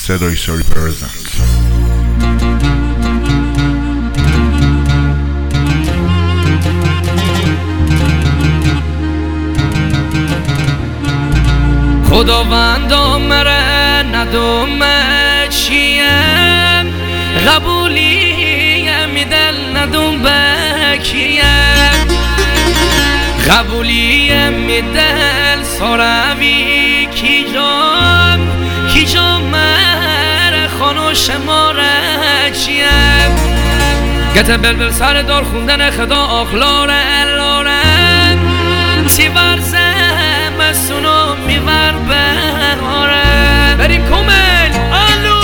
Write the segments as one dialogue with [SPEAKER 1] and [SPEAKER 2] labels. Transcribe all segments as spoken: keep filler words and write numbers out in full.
[SPEAKER 1] صدای ساری پرزنت.
[SPEAKER 2] خداوندا مره ندومه چیم قبولی میدل ندوم بکیم قبولی میدل ساروی کی جام کی جام مره خانو شماره چیم گت بلبل سر دار خوندن خدا آخلاره الاره تی ورزه مسونو میور بهاره بریم کومل آلو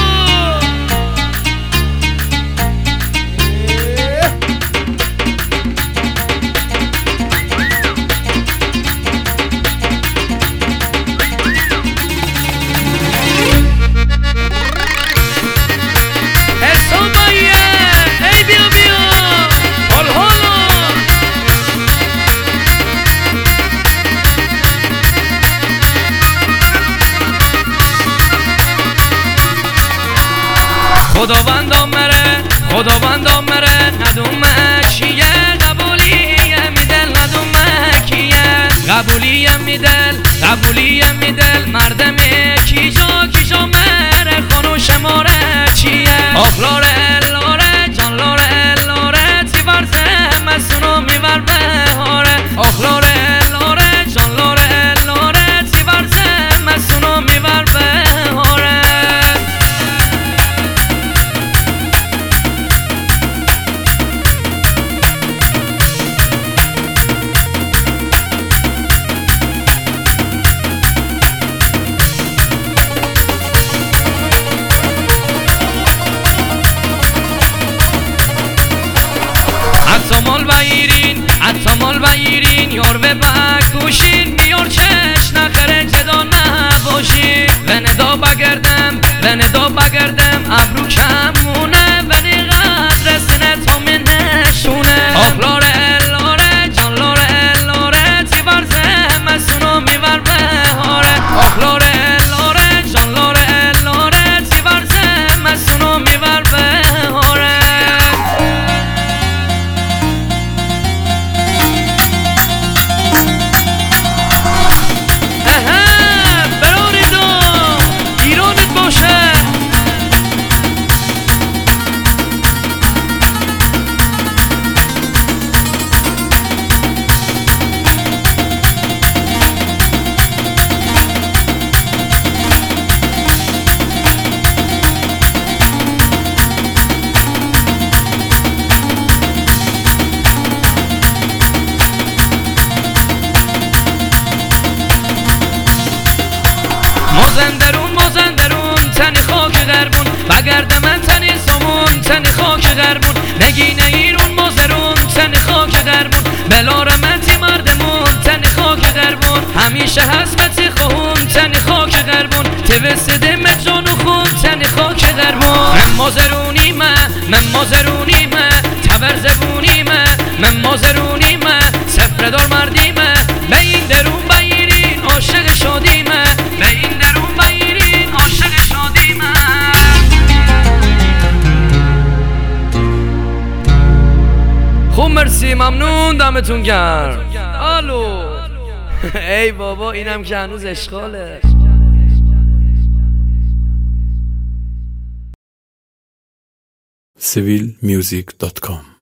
[SPEAKER 2] خداوندم مره خداوندم مره ندومه چیه قبولی میدل ندومه کیه قبولی میدل قبولی میدل مردمه کی جا کی جا مره خانو شماره چیه آخ لاره لاره جان لاره لاره تی ورزه مسونو میور بهاره آخ لاره لاره جان لاره لاره تی ورزه مسونو میور بهاره اتمال بایرین اتمال بایرین یار به بکوشین میار چش نخره جدا نباشین و ندا بگردم و ندا بگردم ابرو کمونه و نقدر سنه تا من نشونه آخ لاره لاره جان لاره لاره تی ورزه مسونو میور بهاره آخ لاره لاره جان لاره لاره تی ورزه مسونو میور بهاره مازندرون مازندرون تنی خاک غربون بگرد من تنی سامون تنی خاک غربون نگی نیرون مازرون تنی خاک غربون بلار من تی مردمون تنی خاک غربون همیشه حسبتی خون تنی خاک غربون تی وسده مجان و خون تنی خاک غربون من مازرونی من من مازرونی من تبر زبونی من من مازرونی من سفر دار مردی من به این درون بایرین عاشق شادی من به این درون بایرین عاشق شادی من خوب مرسی ممنون دمتون گرم الو ای بابا اینم که هنوز اشغاله
[SPEAKER 3] سیویل میوزیک دات کام